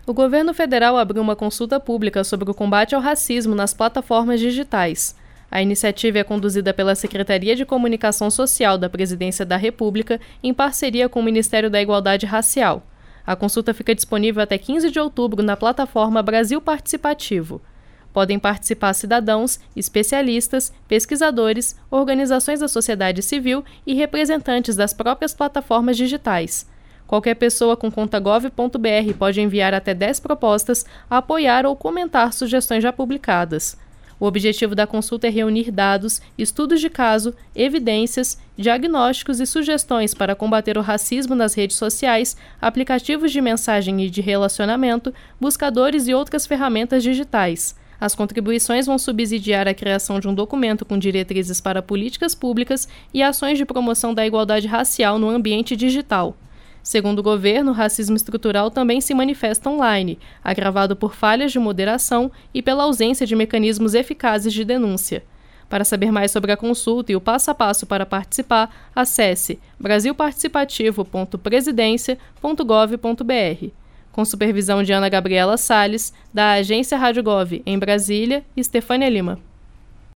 O governo federal abriu uma consulta pública sobre o combate ao racismo nas plataformas digitais. A iniciativa é conduzida pela Secretaria de Comunicação Social da Presidência da República, em parceria com o Ministério da Igualdade Racial. A consulta fica disponível até 15 de outubro na plataforma Brasil Participativo. Podem participar cidadãos, especialistas, pesquisadores, organizações da sociedade civil e representantes das próprias plataformas digitais. Qualquer pessoa com conta gov.br pode enviar até 10 propostas, apoiar ou comentar sugestões já publicadas. O objetivo da consulta é reunir dados, estudos de caso, evidências, diagnósticos e sugestões para combater o racismo nas redes sociais, aplicativos de mensagem e de relacionamento, buscadores e outras ferramentas digitais. As contribuições vão subsidiar a criação de um documento com diretrizes para políticas públicas e ações de promoção da igualdade racial no ambiente digital. Segundo o governo, o racismo estrutural também se manifesta online, agravado por falhas de moderação e pela ausência de mecanismos eficazes de denúncia. Para saber mais sobre a consulta e o passo a passo para participar, acesse brasilparticipativo.presidencia.gov.br. Com supervisão de Ana Gabriela Salles, da Agência Rádio Gov, em Brasília, e Stefânia Lima.